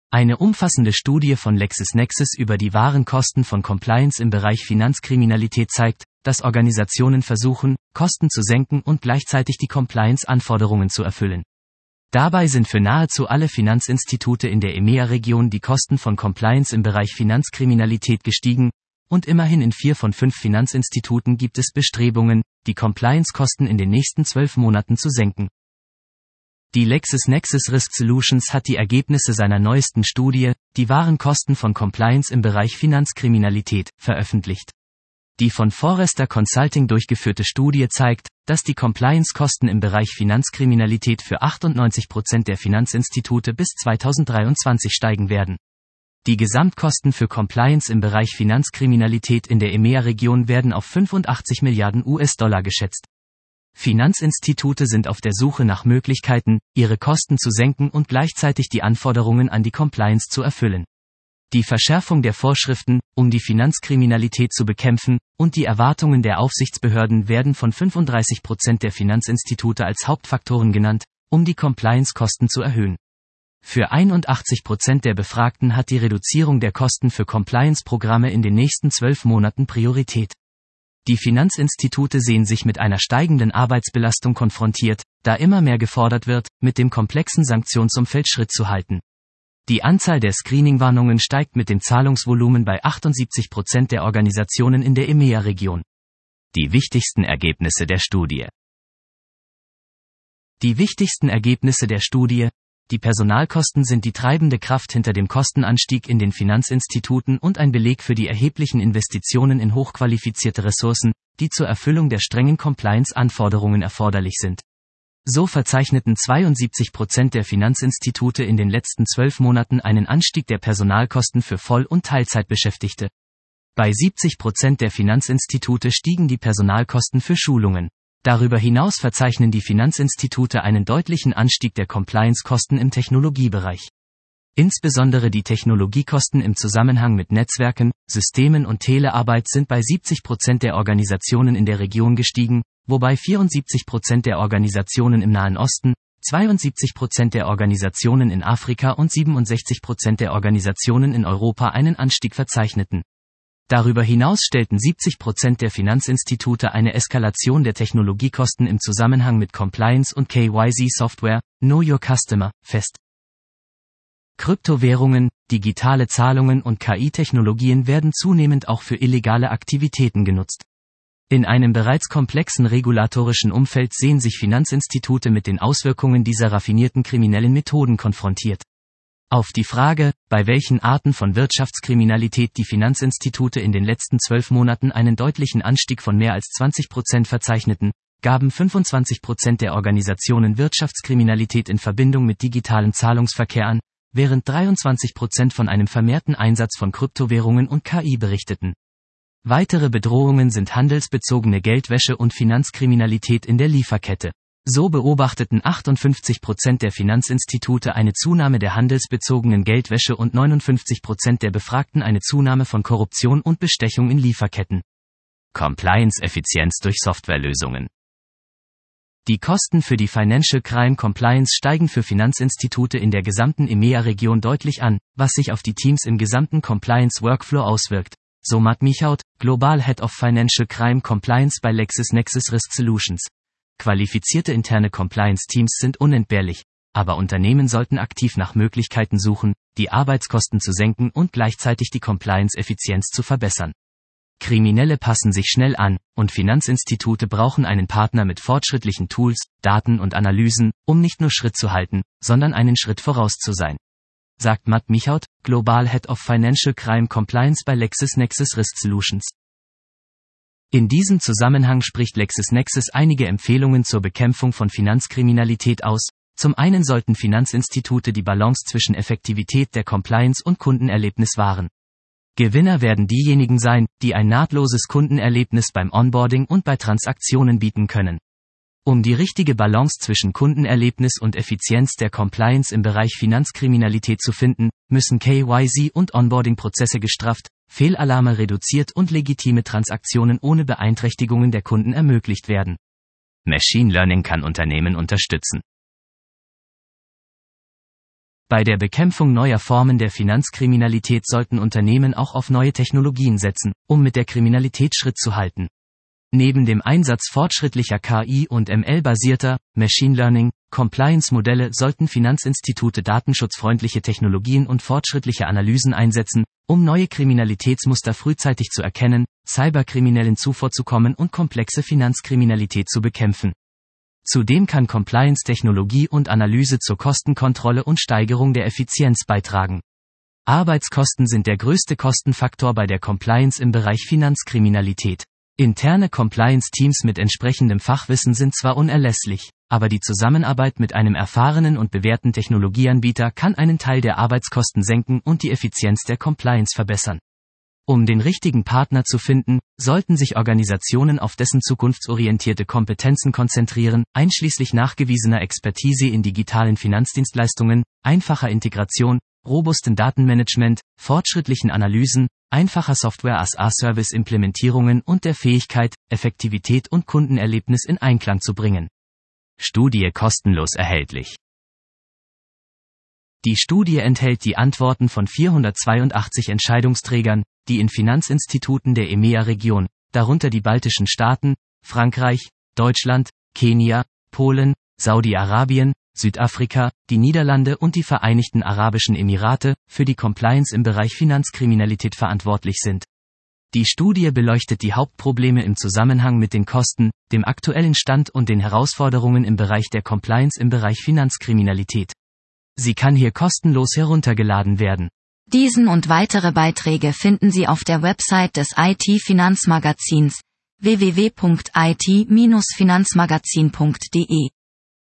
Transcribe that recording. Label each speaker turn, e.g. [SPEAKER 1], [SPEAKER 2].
[SPEAKER 1] Eine umfassende Studie von LexisNexis über die wahren Kosten von Compliance im Bereich Finanzkriminalität zeigt, dass Organisationen versuchen, Kosten zu senken und gleichzeitig die Compliance-Anforderungen zu erfüllen. Dabei sind für nahezu alle Finanzinstitute in der EMEA-Region die Kosten von Compliance im Bereich Finanzkriminalität gestiegen, und immerhin in 4 von 5 Finanzinstituten gibt es Bestrebungen, die Compliance-Kosten in den nächsten 12 Monaten zu senken. Die LexisNexis Risk Solutions hat die Ergebnisse seiner neuesten Studie, die wahren Kosten von Compliance im Bereich Finanzkriminalität, veröffentlicht. Die von Forrester Consulting durchgeführte Studie zeigt, dass die Compliance-Kosten im Bereich Finanzkriminalität für 98% der Finanzinstitute bis 2023 steigen werden. Die Gesamtkosten für Compliance im Bereich Finanzkriminalität in der EMEA-Region werden auf 85 Milliarden US-Dollar geschätzt. Finanzinstitute sind auf der Suche nach Möglichkeiten, ihre Kosten zu senken und gleichzeitig die Anforderungen an die Compliance zu erfüllen. Die Verschärfung der Vorschriften, um die Finanzkriminalität zu bekämpfen, und die Erwartungen der Aufsichtsbehörden werden von 35% der Finanzinstitute als Hauptfaktoren genannt, um die Compliance-Kosten zu erhöhen. Für 81% der Befragten hat die Reduzierung der Kosten für Compliance-Programme in den nächsten 12 Monaten Priorität. Die Finanzinstitute sehen sich mit einer steigenden Arbeitsbelastung konfrontiert, da immer mehr gefordert wird, mit dem komplexen Sanktionsumfeld Schritt zu halten. Die Anzahl der Screening-Warnungen steigt mit dem Zahlungsvolumen bei 78% der Organisationen in der EMEA-Region. Die wichtigsten Ergebnisse der Studie. Die wichtigsten Ergebnisse der Studie: Die Personalkosten sind die treibende Kraft hinter dem Kostenanstieg in den Finanzinstituten und ein Beleg für die erheblichen Investitionen in hochqualifizierte Ressourcen, die zur Erfüllung der strengen Compliance-Anforderungen erforderlich sind. So verzeichneten 72% der Finanzinstitute in den letzten 12 Monaten einen Anstieg der Personalkosten für Voll- und Teilzeitbeschäftigte. Bei 70% der Finanzinstitute stiegen die Personalkosten für Schulungen. Darüber hinaus verzeichnen die Finanzinstitute einen deutlichen Anstieg der Compliance-Kosten im Technologiebereich. Insbesondere die Technologiekosten im Zusammenhang mit Netzwerken, Systemen und Telearbeit sind bei 70% der Organisationen in der Region gestiegen, wobei 74% der Organisationen im Nahen Osten, 72% der Organisationen in Afrika und 67% der Organisationen in Europa einen Anstieg verzeichneten. Darüber hinaus stellten 70% der Finanzinstitute eine Eskalation der Technologiekosten im Zusammenhang mit Compliance und KYC-Software, Know Your Customer, fest. Kryptowährungen, digitale Zahlungen und KI-Technologien werden zunehmend auch für illegale Aktivitäten genutzt. In einem bereits komplexen regulatorischen Umfeld sehen sich Finanzinstitute mit den Auswirkungen dieser raffinierten kriminellen Methoden konfrontiert. Auf die Frage, bei welchen Arten von Wirtschaftskriminalität die Finanzinstitute in den letzten 12 Monaten einen deutlichen Anstieg von mehr als 20% verzeichneten, gaben 25% der Organisationen Wirtschaftskriminalität in Verbindung mit digitalem Zahlungsverkehr an, während 23% von einem vermehrten Einsatz von Kryptowährungen und KI berichteten. Weitere Bedrohungen sind handelsbezogene Geldwäsche und Finanzkriminalität in der Lieferkette. So beobachteten 58% der Finanzinstitute eine Zunahme der handelsbezogenen Geldwäsche und 59% der Befragten eine Zunahme von Korruption und Bestechung in Lieferketten. Compliance-Effizienz durch Softwarelösungen. Die Kosten für die Financial Crime Compliance steigen für Finanzinstitute in der gesamten EMEA-Region deutlich an, was sich auf die Teams im gesamten Compliance-Workflow auswirkt. So Matt Michaut, Global Head of Financial Crime Compliance bei LexisNexis Risk Solutions. Qualifizierte interne Compliance-Teams sind unentbehrlich, aber Unternehmen sollten aktiv nach Möglichkeiten suchen, die Arbeitskosten zu senken und gleichzeitig die Compliance-Effizienz zu verbessern. Kriminelle passen sich schnell an, und Finanzinstitute brauchen einen Partner mit fortschrittlichen Tools, Daten und Analysen, um nicht nur Schritt zu halten, sondern einen Schritt voraus zu sein. Sagt Matt Michaut, Global Head of Financial Crime Compliance bei LexisNexis Risk Solutions. In diesem Zusammenhang spricht LexisNexis einige Empfehlungen zur Bekämpfung von Finanzkriminalität aus. Zum einen sollten Finanzinstitute die Balance zwischen Effektivität der Compliance und Kundenerlebnis wahren. Gewinner werden diejenigen sein, die ein nahtloses Kundenerlebnis beim Onboarding und bei Transaktionen bieten können. Um die richtige Balance zwischen Kundenerlebnis und Effizienz der Compliance im Bereich Finanzkriminalität zu finden, müssen KYC- und Onboarding-Prozesse gestrafft, Fehlalarme reduziert und legitime Transaktionen ohne Beeinträchtigungen der Kunden ermöglicht werden. Machine Learning kann Unternehmen unterstützen. Bei der Bekämpfung neuer Formen der Finanzkriminalität sollten Unternehmen auch auf neue Technologien setzen, um mit der Kriminalität Schritt zu halten. Neben dem Einsatz fortschrittlicher KI- und ML-basierter, Machine Learning, Compliance-Modelle sollten Finanzinstitute datenschutzfreundliche Technologien und fortschrittliche Analysen einsetzen, um neue Kriminalitätsmuster frühzeitig zu erkennen, Cyberkriminellen zuvorzukommen und komplexe Finanzkriminalität zu bekämpfen. Zudem kann Compliance-Technologie und Analyse zur Kostenkontrolle und Steigerung der Effizienz beitragen. Arbeitskosten sind der größte Kostenfaktor bei der Compliance im Bereich Finanzkriminalität. Interne Compliance-Teams mit entsprechendem Fachwissen sind zwar unerlässlich, aber die Zusammenarbeit mit einem erfahrenen und bewährten Technologieanbieter kann einen Teil der Arbeitskosten senken und die Effizienz der Compliance verbessern. Um den richtigen Partner zu finden, sollten sich Organisationen auf dessen zukunftsorientierte Kompetenzen konzentrieren, einschließlich nachgewiesener Expertise in digitalen Finanzdienstleistungen, einfacher Integration, robusten Datenmanagement, fortschrittlichen Analysen, einfacher Software-as-a-Service-Implementierungen und der Fähigkeit, Effektivität und Kundenerlebnis in Einklang zu bringen. Studie kostenlos erhältlich. Die Studie enthält die Antworten von 482 Entscheidungsträgern, die in Finanzinstituten der EMEA-Region, darunter die baltischen Staaten, Frankreich, Deutschland, Kenia, Polen, Saudi-Arabien, Südafrika, die Niederlande und die Vereinigten Arabischen Emirate, für die Compliance im Bereich Finanzkriminalität verantwortlich sind. Die Studie beleuchtet die Hauptprobleme im Zusammenhang mit den Kosten, dem aktuellen Stand und den Herausforderungen im Bereich der Compliance im Bereich Finanzkriminalität. Sie kann hier kostenlos heruntergeladen werden.
[SPEAKER 2] Diesen und weitere Beiträge finden Sie auf der Website des IT-Finanzmagazins www.it-finanzmagazin.de.